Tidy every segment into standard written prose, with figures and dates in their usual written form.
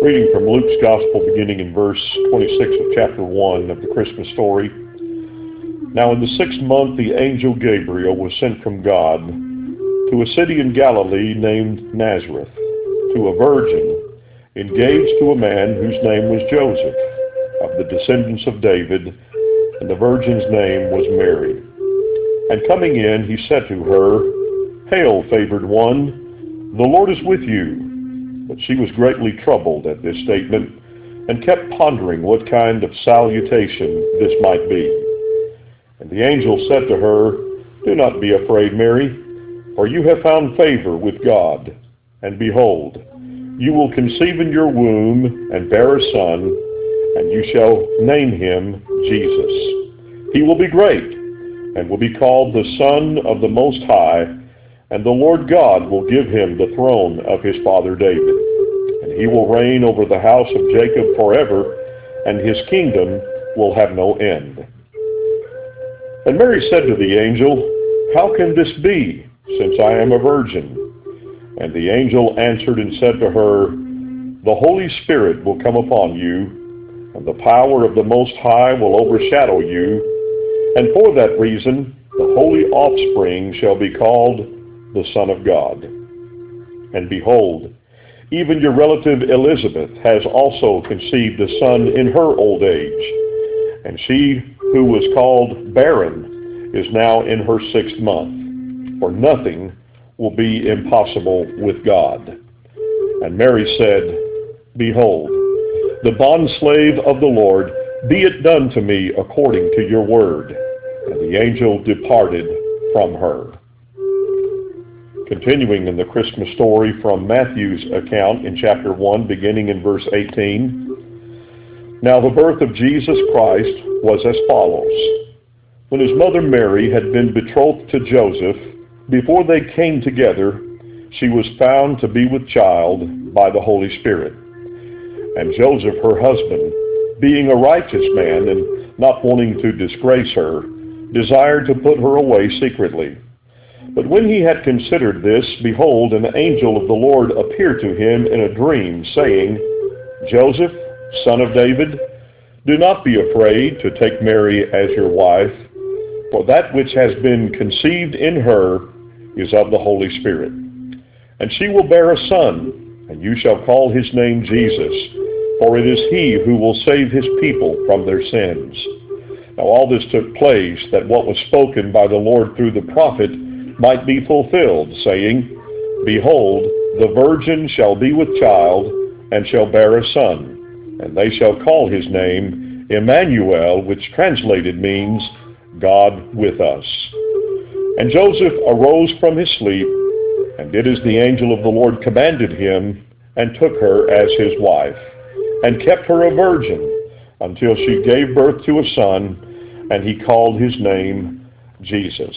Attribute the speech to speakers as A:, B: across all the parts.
A: Reading from Luke's Gospel, beginning in verse 26 of chapter 1 of the Christmas story. Now in the 6th month the angel Gabriel was sent from God to a city in Galilee named Nazareth, to a virgin engaged to a man whose name was Joseph, of the descendants of David, and the virgin's name was Mary. And coming in, he said to her, "Hail, favored one, the Lord is with you." But she was greatly troubled at this statement, and kept pondering what kind of salutation this might be. And the angel said to her, "Do not be afraid, Mary, for you have found favor with God. And behold, you will conceive in your womb and bear a son, and you shall name him Jesus. He will be great, and will be called the Son of the Most High, and the Lord God will give him the throne of his father David. And he will reign over the house of Jacob forever, and his kingdom will have no end." And Mary said to the angel, "How can this be, since I am a virgin?" And the angel answered and said to her, "The Holy Spirit will come upon you, and the power of the Most High will overshadow you, and for that reason the holy offspring shall be called the Son of God. And behold, even your relative Elizabeth has also conceived a son in her old age, and she who was called barren is now in her 6th month, for nothing will be impossible with God." And Mary said, "Behold, the bondslave of the Lord, be it done to me according to your word." And the angel departed from her. Continuing in the Christmas story from Matthew's account in chapter 1, beginning in verse 18. Now the birth of Jesus Christ was as follows. When his mother Mary had been betrothed to Joseph, before they came together, she was found to be with child by the Holy Spirit. And Joseph, her husband, being a righteous man and not wanting to disgrace her, desired to put her away secretly. But when he had considered this, behold, an angel of the Lord appeared to him in a dream, saying, "Joseph, son of David, do not be afraid to take Mary as your wife, for that which has been conceived in her is of the Holy Spirit. And she will bear a son, and you shall call his name Jesus, for it is he who will save his people from their sins." Now all this took place, that what was spoken by the Lord through the prophet might be fulfilled, saying, "Behold, the virgin shall be with child, and shall bear a son, and they shall call his name Emmanuel," which translated means God with us. And Joseph arose from his sleep, and did as the angel of the Lord commanded him, and took her as his wife, and kept her a virgin, until she gave birth to a son, and he called his name Jesus.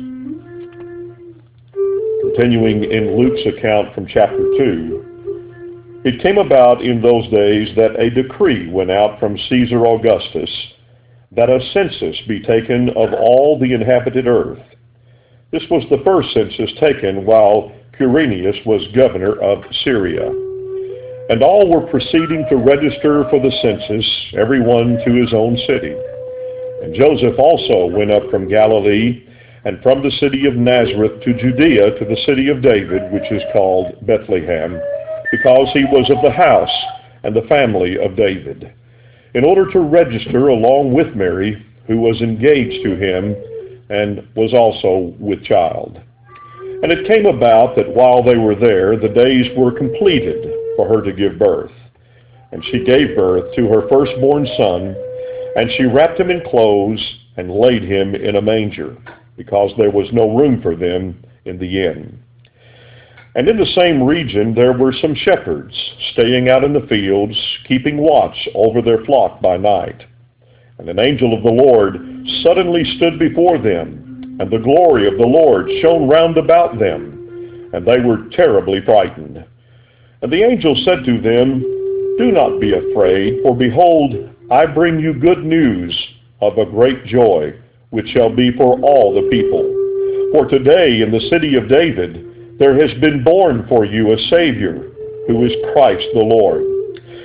A: Continuing in Luke's account from chapter 2, it came about in those days that a decree went out from Caesar Augustus, that a census be taken of all the inhabited earth. This was the first census taken while Quirinius was governor of Syria. And all were proceeding to register for the census, everyone to his own city. And Joseph also went up from Galilee, and from the city of Nazareth to Judea, to the city of David, which is called Bethlehem, because he was of the house and the family of David, in order to register along with Mary, who was engaged to him, and was also with child. And it came about that while they were there, the days were completed for her to give birth. And she gave birth to her firstborn son, and she wrapped him in clothes and laid him in a manger, because there was no room for them in the inn. And in the same region there were some shepherds staying out in the fields, keeping watch over their flock by night. And an angel of the Lord suddenly stood before them, and the glory of the Lord shone round about them, and they were terribly frightened. And the angel said to them, "Do not be afraid, for behold, I bring you good news of a great joy, which shall be for all the people. For today in the city of David there has been born for you a Savior, who is Christ the Lord.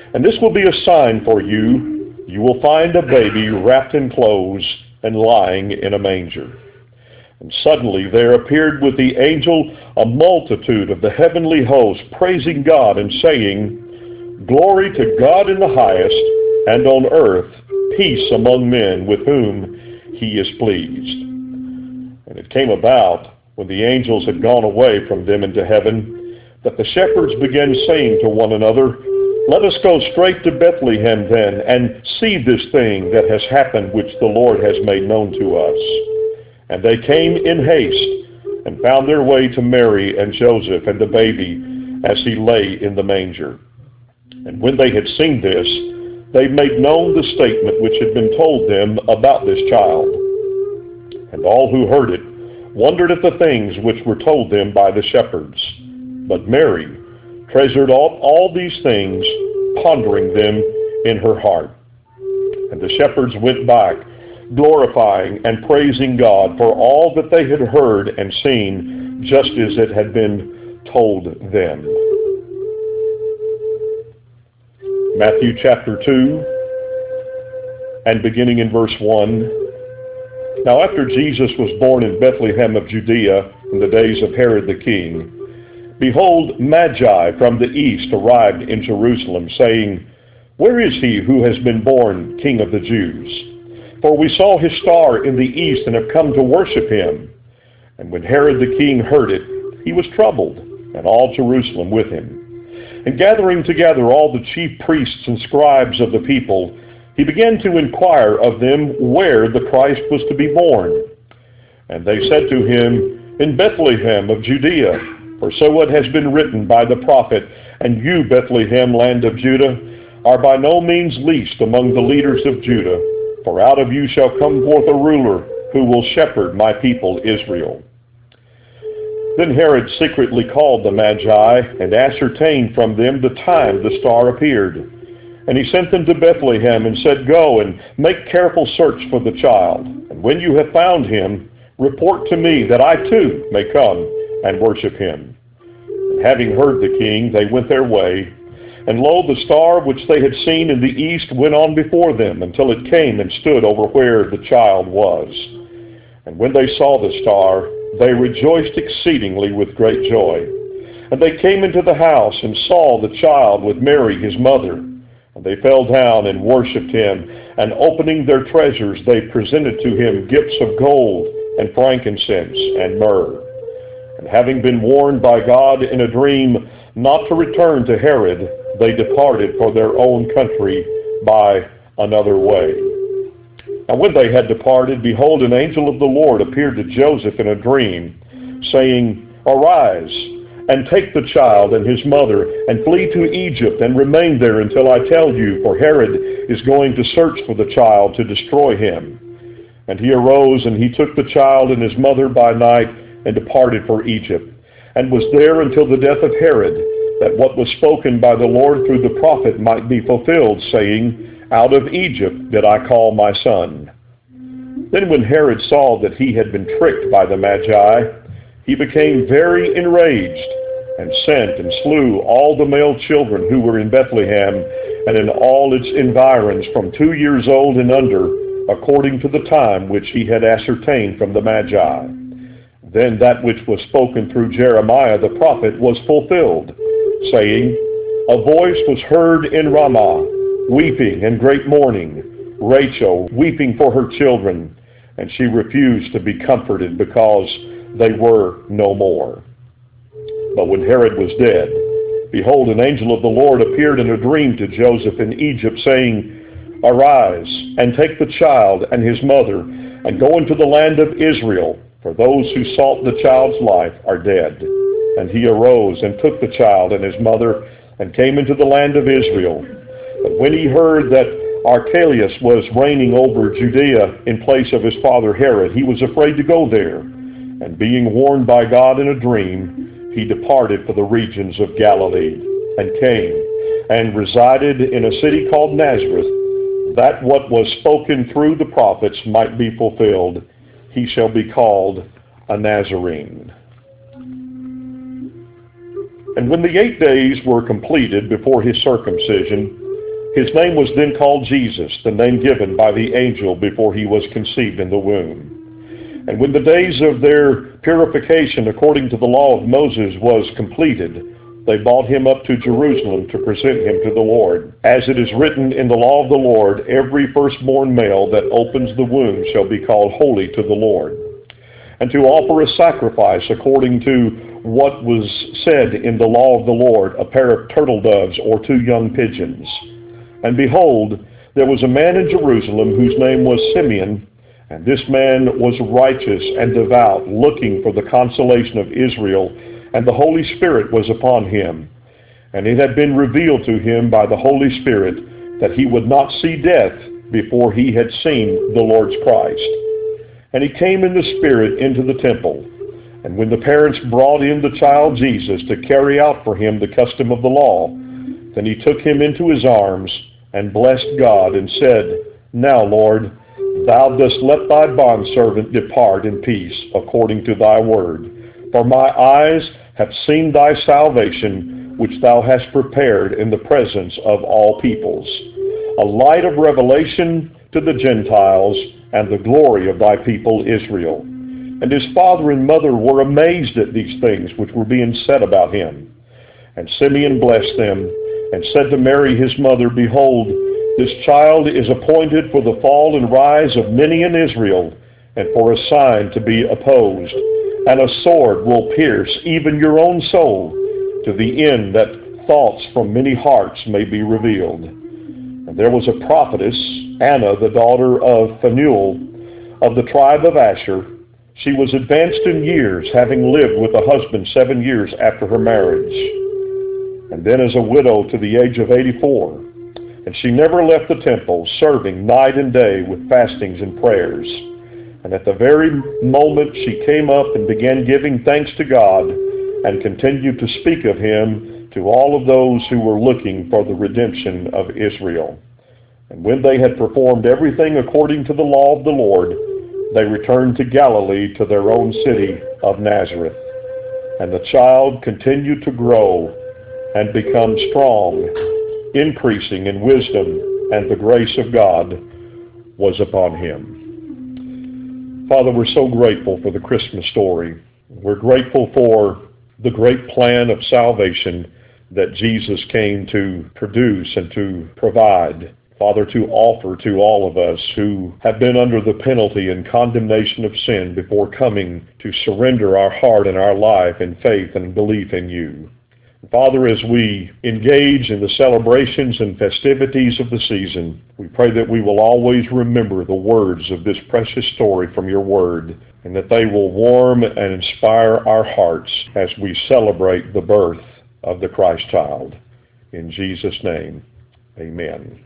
A: And this will be a sign for you. You will find a baby wrapped in clothes and lying in a manger." And suddenly there appeared with the angel a multitude of the heavenly host, praising God and saying, "Glory to God in the highest, and on earth peace among men with whom he is pleased." And it came about, when the angels had gone away from them into heaven, that the shepherds began saying to one another, "Let us go straight to Bethlehem then, and see this thing that has happened which the Lord has made known to us." And they came in haste, and found their way to Mary and Joseph and the baby as he lay in the manger. And when they had seen this, they made known the statement which had been told them about this child. And all who heard it wondered at the things which were told them by the shepherds. But Mary treasured all these things, pondering them in her heart. And the shepherds went back, glorifying and praising God for all that they had heard and seen, just as it had been told them. Matthew chapter 2, and beginning in verse 1. Now after Jesus was born in Bethlehem of Judea in the days of Herod the king, behold, Magi from the east arrived in Jerusalem, saying, "Where is he who has been born King of the Jews? For we saw his star in the east and have come to worship him." And when Herod the king heard it, he was troubled, and all Jerusalem with him. And gathering together all the chief priests and scribes of the people, he began to inquire of them where the Christ was to be born. And they said to him, "In Bethlehem of Judea, for so it has been written by the prophet, and you, Bethlehem, land of Judah, are by no means least among the leaders of Judah. For out of you shall come forth a ruler who will shepherd my people Israel." Then Herod secretly called the Magi and ascertained from them the time the star appeared. And he sent them to Bethlehem and said, "Go and make careful search for the child. And when you have found him, report to me that I too may come and worship him." And having heard the king, they went their way. And lo, the star which they had seen in the east went on before them until it came and stood over where the child was. And when they saw the star, they rejoiced exceedingly with great joy. And they came into the house and saw the child with Mary his mother. And they fell down and worshipped him. And opening their treasures, they presented to him gifts of gold and frankincense and myrrh. And having been warned by God in a dream not to return to Herod, they departed for their own country by another way. Now when they had departed, behold, an angel of the Lord appeared to Joseph in a dream, saying, "Arise, and take the child and his mother, and flee to Egypt, and remain there until I tell you, for Herod is going to search for the child to destroy him." And he arose, and he took the child and his mother by night, and departed for Egypt, and was there until the death of Herod, that what was spoken by the Lord through the prophet might be fulfilled, saying, "Out of Egypt did I call my son." Then when Herod saw that he had been tricked by the Magi, he became very enraged, and sent and slew all the male children who were in Bethlehem and in all its environs from 2 years old and under, according to the time which he had ascertained from the Magi. Then that which was spoken through Jeremiah the prophet was fulfilled, saying, "A voice was heard in Ramah, weeping and great mourning, Rachel weeping for her children, and she refused to be comforted because they were no more." But when Herod was dead, behold, an angel of the Lord appeared in a dream to Joseph in Egypt, saying, "Arise, and take the child and his mother, and go into the land of Israel, for those who sought the child's life are dead." And he arose and took the child and his mother, and came into the land of Israel. But when he heard that Archelaus was reigning over Judea in place of his father Herod, he was afraid to go there. And being warned by God in a dream, he departed for the regions of Galilee, and came, and resided in a city called Nazareth, that what was spoken through the prophets might be fulfilled, "He shall be called a Nazarene." And when the 8 days were completed before his circumcision, His name was then called Jesus, the name given by the angel before he was conceived in the womb. And when the days of their purification according to the law of Moses was completed, they brought him up to Jerusalem to present him to the Lord. As it is written in the law of the Lord, every firstborn male that opens the womb shall be called holy to the Lord. And to offer a sacrifice according to what was said in the law of the Lord, a pair of turtle doves or 2 young pigeons. And behold, there was a man in Jerusalem whose name was Simeon, and this man was righteous and devout, looking for the consolation of Israel, and the Holy Spirit was upon him. And it had been revealed to him by the Holy Spirit that he would not see death before he had seen the Lord's Christ. And he came in the Spirit into the temple. And when the parents brought in the child Jesus to carry out for him the custom of the law, then he took him into his arms and blessed God and said, Now, Lord, thou dost let thy bondservant depart in peace according to thy word. For my eyes have seen thy salvation, which thou hast prepared in the presence of all peoples, a light of revelation to the Gentiles, and the glory of thy people Israel. And his father and mother were amazed at these things which were being said about him. And Simeon blessed them, and said to Mary his mother, Behold, this child is appointed for the fall and rise of many in Israel, and for a sign to be opposed. And a sword will pierce even your own soul, to the end that thoughts from many hearts may be revealed. And there was a prophetess, Anna, the daughter of Phanuel, of the tribe of Asher. She was advanced in years, having lived with a husband 7 years after her marriage, and then as a widow to the age of 84. And she never left the temple, serving night and day with fastings and prayers. And at the very moment she came up and began giving thanks to God, and continued to speak of him to all of those who were looking for the redemption of Israel. And when they had performed everything according to the law of the Lord, they returned to Galilee, to their own city of Nazareth. And the child continued to grow and become strong, increasing in wisdom, and the grace of God was upon him. Father, we're so grateful for the Christmas story. We're grateful for the great plan of salvation that Jesus came to produce and to provide. Father, to offer to all of us who have been under the penalty and condemnation of sin before coming to surrender our heart and our life in faith and belief in you. Father, as we engage in the celebrations and festivities of the season, we pray that we will always remember the words of this precious story from your word, and that they will warm and inspire our hearts as we celebrate the birth of the Christ child. In Jesus' name, amen.